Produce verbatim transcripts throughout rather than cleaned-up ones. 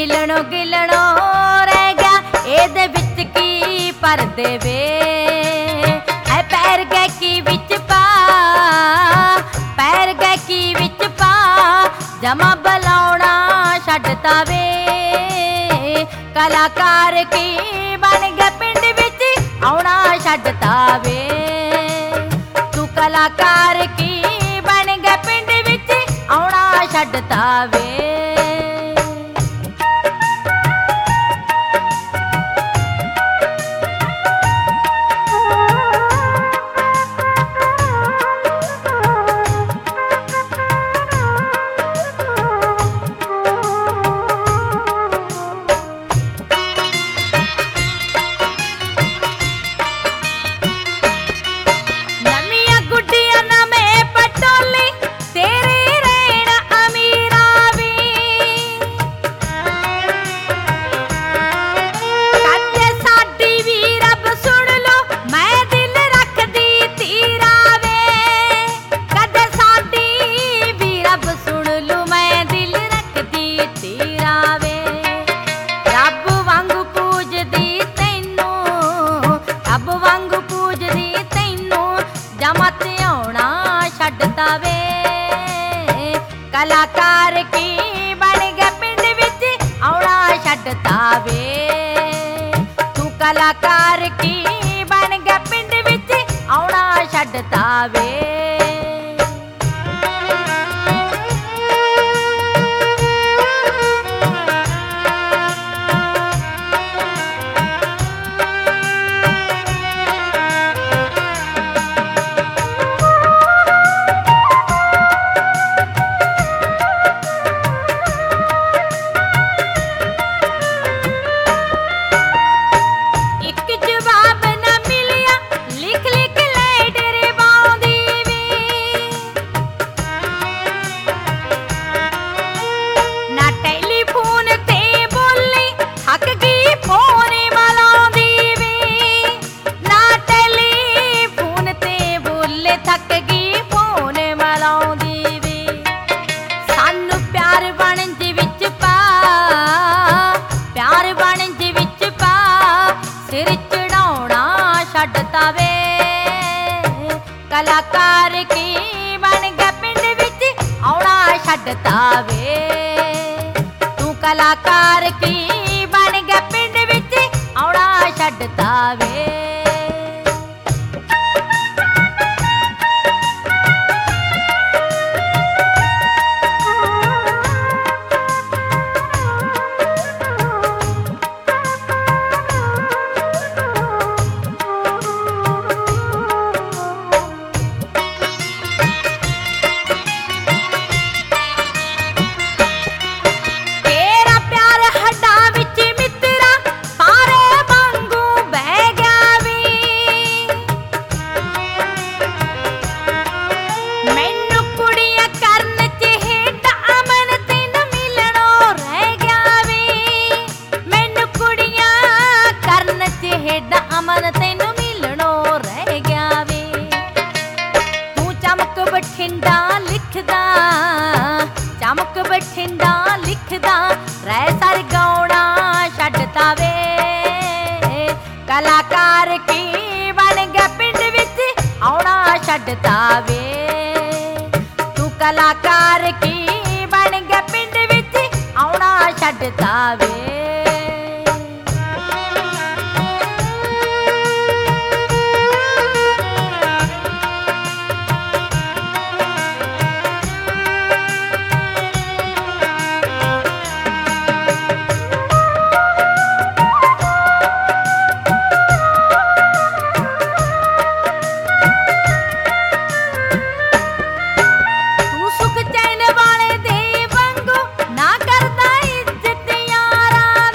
ਮਿਲਣੋਂ ਗਿਲਣੋਂ ਰਹਿ ਗਿਆ, ਇਹਦੇ ਵਿੱਚ ਕੀ ਭਰ ਦੇਵੇ। ਐ ਪੈਰ ਗਾਇਕੀ ਵਿੱਚ ਪਾ, ਪੈਰ ਗਾਇਕੀ ਵਿੱਚ ਪਾ, ਜਮਾ ਬੁਲਾਉਣਾ ਛੱਡਤਾ ਵੇ। ਕਲਾਕਾਰ ਕੀ ਬਣ ਗਿਆ ਪਿੰਡ ਵਿੱਚ ਆਉਣਾ ਛੱਡਤਾ ਵੇ। ਤੂੰ ਕਲਾਕਾਰ ਕੀ ਬਣ ਗਿਆ ਪਿੰਡ ਵਿੱਚ ਆਉਣਾ ਛੱਡਤਾ ਵੇ। ਕਲਾਕਾਰ ਕੀ ਬਣ ਗਿਆ ਪਿੰਡ ਵਿੱਚ ਆਉਣਾ ਛੱਡਤਾ ਵੇ। ਤੂੰ ਕਲਾਕਾਰ ਕੀ ਬਣ ਗਿਆ ਪਿੰਡ ਵਿੱਚ ਆਉਣਾ ਛੱਡਤਾ ਵੇ। ਛੱਡਤਾ ਵੇ। ਕਲਾਕਾਰ ਕੀ ਬਣ ਗਿਆ ਪਿੰਡ ਵਿੱਚ ਆਉਣਾ ਛੱਡਤਾ ਵੇ। ਤੂੰ ਕਲਾਕਾਰ ਕੀ ਬਣ ਗਿਆ ਪਿੰਡ ਵਿੱਚ ਆਉਣਾ ਛੱਡਤਾ ਵੇ। ਅਮਨ ਤੈਨੂੰ ਮਿਲਣੋਂ ਰਹਿ ਗਿਆ ਵੇ। ਤੂੰ ਚਮਕ ਬਠਿੰਡਾ ਲਿਖਦਾ, ਚਮਕ ਬਠਿੰਡਾ ਲਿਖਦਾ, ਰਹਿ ਸਰ ਗਾਉਣਾ ਛੱਡਤਾ ਵੇ। ਕਲਾਕਾਰ ਕੀ ਬਣ ਗਿਆ ਪਿੰਡ ਵਿੱਚ ਆਉਣਾ ਛੱਡਤਾ ਵੇ। ਤੂੰ ਕਲਾਕਾਰ ਕੀ ਬਣ ਗਿਆ ਪਿੰਡ ਵਿੱਚ ਆਉਣਾ ਛੱਡਤਾ ਵੇ। ਸੁਖ ਚੈਨ ਵਾਲੇ ਦੇ ਵਾਂਗੂ ਨਾ ਕਰਦਾ ਇੱਜ਼ਤ ਯਾਰਾਂ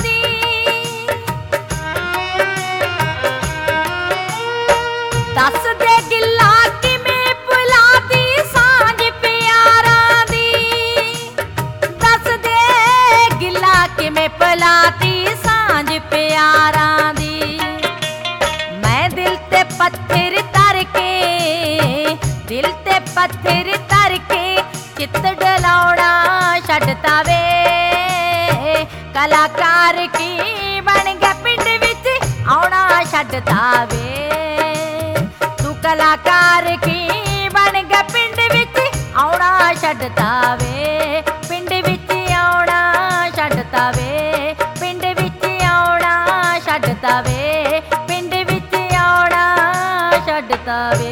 ਕਲਾਕਾਰ ਕੀ ਬਣ ਗਿਆ ਪਿੰਡ ਵਿੱਚ ਆਉਣਾ ਛੱਡਤਾ ਵੇ। ਤੂੰ ਕਲਾਕਾਰ ਕੀ ਬਣ ਗਿਆ ਪਿੰਡ ਵਿੱਚ ਆਉਣਾ ਛੱਡਤਾ ਵੇ। ਪਿੰਡ ਵਿੱਚ ਆਉਣਾ ਛੱਡਤਾ ਵੇ। ਪਿੰਡ ਵਿੱਚ ਆਉਣਾ ਛੱਡਤਾ ਵੇ। ਪਿੰਡ ਵਿੱਚ ਆਉਣਾ ਛੱਡਤਾ ਵੇ।